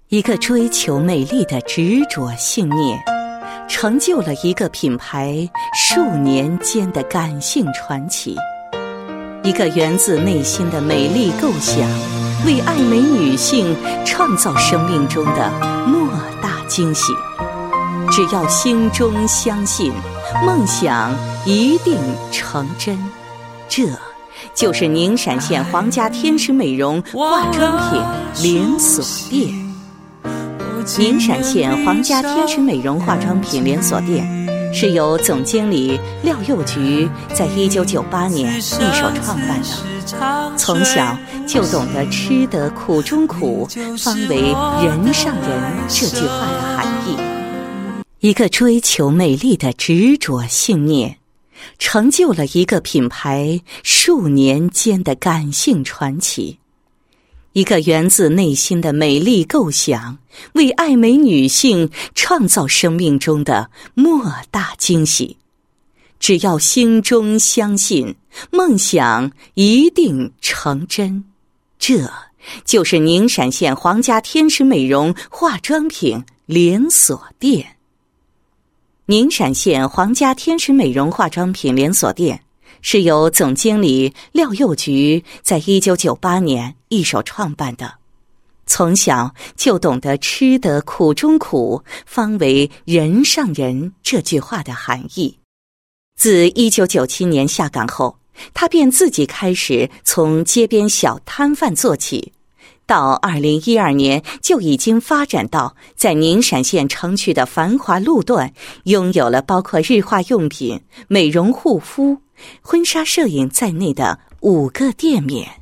一个追求美丽的执着信念，成就了一个品牌数年间的感性传奇。一个源自内心的美丽构想，为爱美女性创造生命中的莫大惊喜。只要心中相信，梦想一定成真。这就是宁陕县皇家天使美容化妆品连锁店。宁陕县皇家天使美容化妆品连锁店是由总经理廖佑菊在1998年一手创办的。从小就懂得吃得苦中苦，方为人上人这句话的含义。一个追求美丽的执着信念，成就了一个品牌数年间的感性传奇。一个源自内心的美丽构想，为爱美女性创造生命中的莫大惊喜。只要心中相信，梦想一定成真。这就是宁陕县皇家天使美容化妆品连锁店。宁陕县皇家天使美容化妆品连锁店是由总经理廖佑菊在1998年一手创办的。从小就懂得吃得苦中苦，方为人上人这句话的含义。自1997年下岗后，他便自己开始从街边小摊贩做起，到2012年就已经发展到在宁陕县城区的繁华路段，拥有了包括日化用品、美容护肤、婚纱摄影在内的5个店面。